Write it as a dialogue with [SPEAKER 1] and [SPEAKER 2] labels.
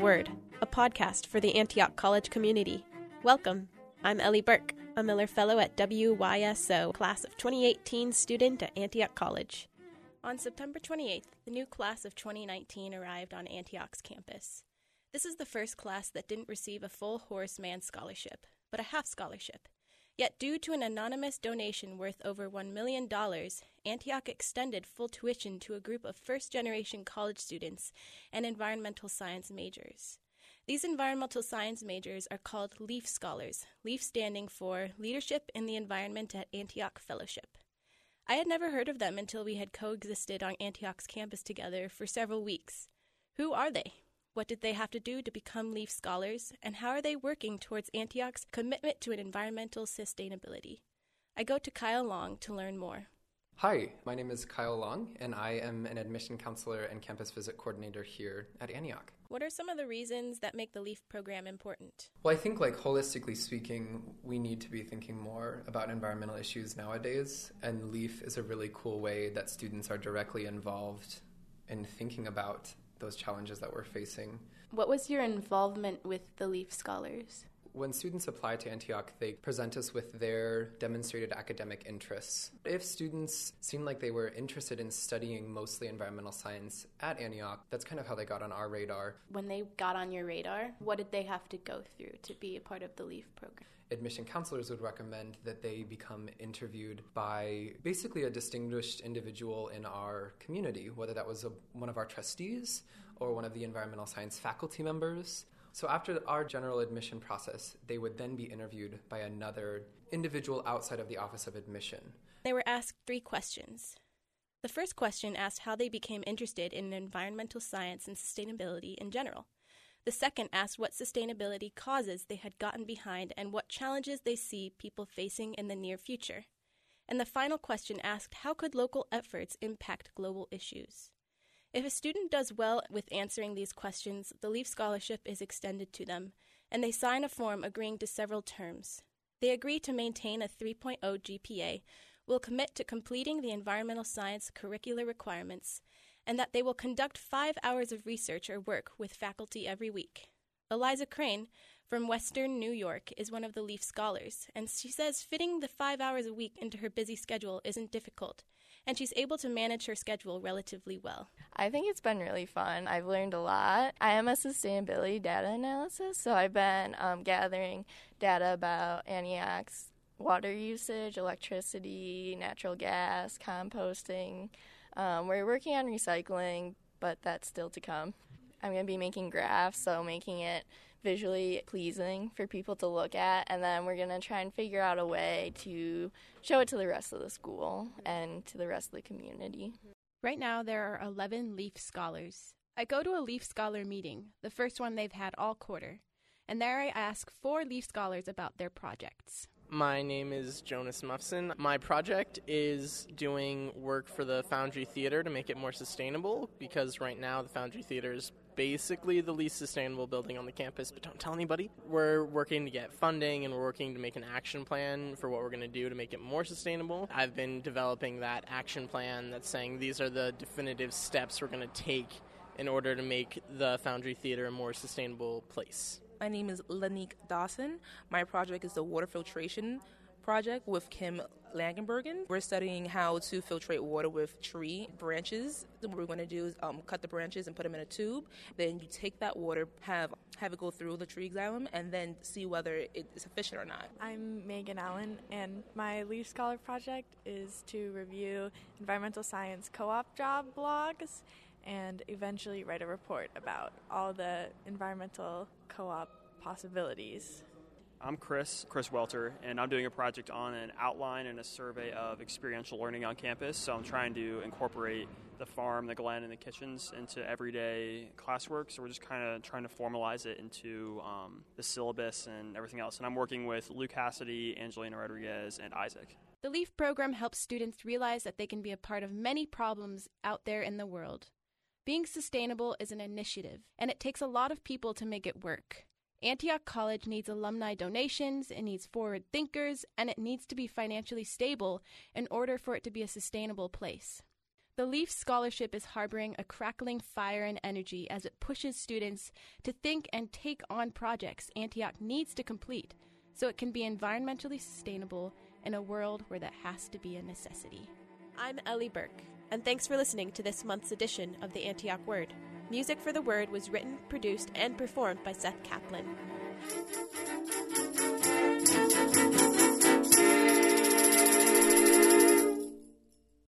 [SPEAKER 1] Word, a podcast for the Antioch College community. Welcome. I'm Ellie Burke, a Miller Fellow at WYSO, class of 2018 student at Antioch College. On September 28th, the new class of 2019 arrived on Antioch's campus. This is the first class that didn't receive a full Horace Mann scholarship, but a half scholarship. Yet due to an anonymous donation worth over $1 million, Antioch extended full tuition to a group of first-generation college students and environmental science majors. These environmental science majors are called LEAF Scholars, LEAF standing for Leadership in the Environment at Antioch Fellowship. I had never heard of them until we had coexisted on Antioch's campus together for several weeks. Who are they? What did they have to do to become LEAF Scholars, and how are they working towards Antioch's commitment to an environmental sustainability? I go to Kyle Long to learn more.
[SPEAKER 2] Hi, my name is Kyle Long, and I am an admission counselor and campus visit coordinator here at Antioch.
[SPEAKER 1] What are some of the reasons that make the LEAF program important?
[SPEAKER 2] Well, I think, holistically speaking, we need to be thinking more about environmental issues nowadays, and LEAF is a really cool way that students are directly involved in thinking about those challenges that we're facing.
[SPEAKER 1] What was your involvement with the LEAF Scholars?
[SPEAKER 2] When students apply to Antioch, they present us with their demonstrated academic interests. If students seemed like they were interested in studying mostly environmental science at Antioch, that's kind of how they got on our radar.
[SPEAKER 1] When they got on your radar, what did they have to go through to be a part of the LEAF program?
[SPEAKER 2] Admission counselors would recommend that they become interviewed by basically a distinguished individual in our community, whether that was one of our trustees or one of the environmental science faculty members. So after our general admission process, they would then be interviewed by another individual outside of the Office of Admission. They
[SPEAKER 1] were asked 3 questions. The first question asked how they became interested in environmental science and sustainability in general. The second asked what sustainability causes they had gotten behind and what challenges they see people facing in the near future. And the final question asked how could local efforts impact global issues. If a student does well with answering these questions, the LEAF Scholarship is extended to them, and they sign a form agreeing to several terms. They agree to maintain a 3.0 GPA, will commit to completing the environmental science curricular requirements, and that they will conduct 5 hours of research or work with faculty every week. Eliza Crane from Western New York is one of the LEAF Scholars, and she says fitting the 5 hours a week into her busy schedule isn't difficult, and she's able to manage her schedule relatively well.
[SPEAKER 3] I think it's been really fun. I've learned a lot. I am a sustainability data analyst, so I've been gathering data about Antioch's water usage, electricity, natural gas, composting. We're working on recycling, but that's still to come. I'm going to be making graphs, so making it visually pleasing for people to look at, and then we're going to try and figure out a way to show it to the rest of the school and to the rest of the community.
[SPEAKER 1] Right now, there are 11 LEAF Scholars. I go to a LEAF Scholar meeting, the first one they've had all quarter, and there I ask 4 LEAF Scholars about their projects.
[SPEAKER 4] My name is Jonas Muffson. My project is doing work for the Foundry Theater to make it more sustainable, because right now the Foundry Theater is basically the least sustainable building on the campus, but don't tell anybody. We're working to get funding, and we're working to make an action plan for what we're going to do to make it more sustainable. I've been developing that action plan that's saying these are the definitive steps we're going to take in order to make the Foundry Theater a more sustainable place.
[SPEAKER 5] My name is Lanique Dawson. My project is the water filtration project with Kim Langenbergen. We're studying how to filtrate water with tree branches. What we're going to do is cut the branches and put them in a tube. Then you take that water, have it go through the tree xylem, and then see whether it's efficient or not.
[SPEAKER 6] I'm Megan Allen, and my LEAF Scholar project is to review environmental science co-op job blogs and eventually write a report about all the environmental co-op possibilities.
[SPEAKER 7] I'm Chris Welter, and I'm doing a project on an outline and a survey of experiential learning on campus. So I'm trying to incorporate the farm, the glen, and the kitchens into everyday classwork. So we're just kind of trying to formalize it into the syllabus and everything else. And I'm working with Luke Cassidy, Angelina Rodriguez, and Isaac.
[SPEAKER 1] The LEAF program helps students realize that they can be a part of many problems out there in the world. Being sustainable is an initiative, and it takes a lot of people to make it work. Antioch College needs alumni donations, it needs forward thinkers, and it needs to be financially stable in order for it to be a sustainable place. The LEAF Scholarship is harboring a crackling fire and energy as it pushes students to think and take on projects Antioch needs to complete so it can be environmentally sustainable in a world where that has to be a necessity. I'm Ellie Burke, and thanks for listening to this month's edition of the Antioch Word. Music for the Word was written, produced, and performed by Seth Kaplan.